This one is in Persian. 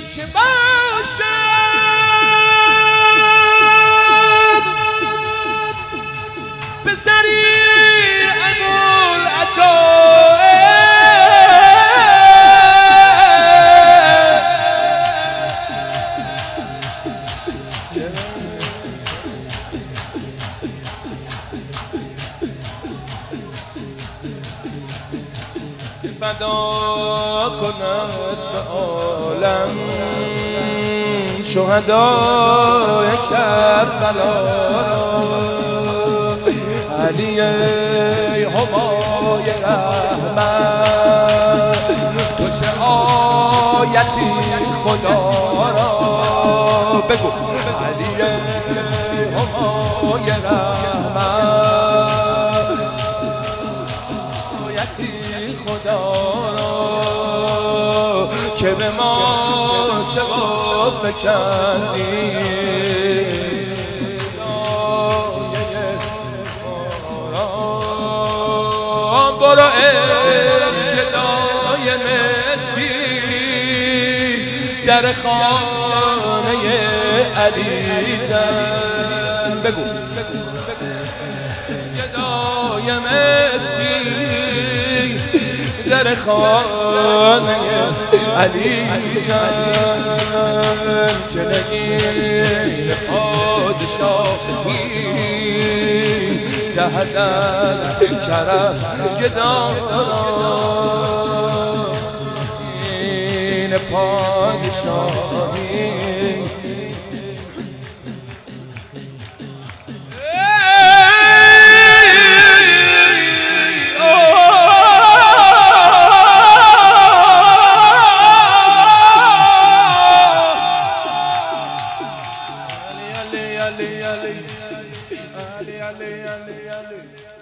که باشم پسری فدا کند به عالم شهدای کربلا علی همای رحمت تو چه آیتی خدا را بگو علی همای رحمت آیتی خدا را که به ما شباب بکندی برو ای گدای مسکین در خانه علی جان بگو گدای مسکین در خانه علی جان که نگین پادشاهی دهدن کرم گداین پادشاهی Ali, Ali, Ali, Ali, Ali, Ali, Ali.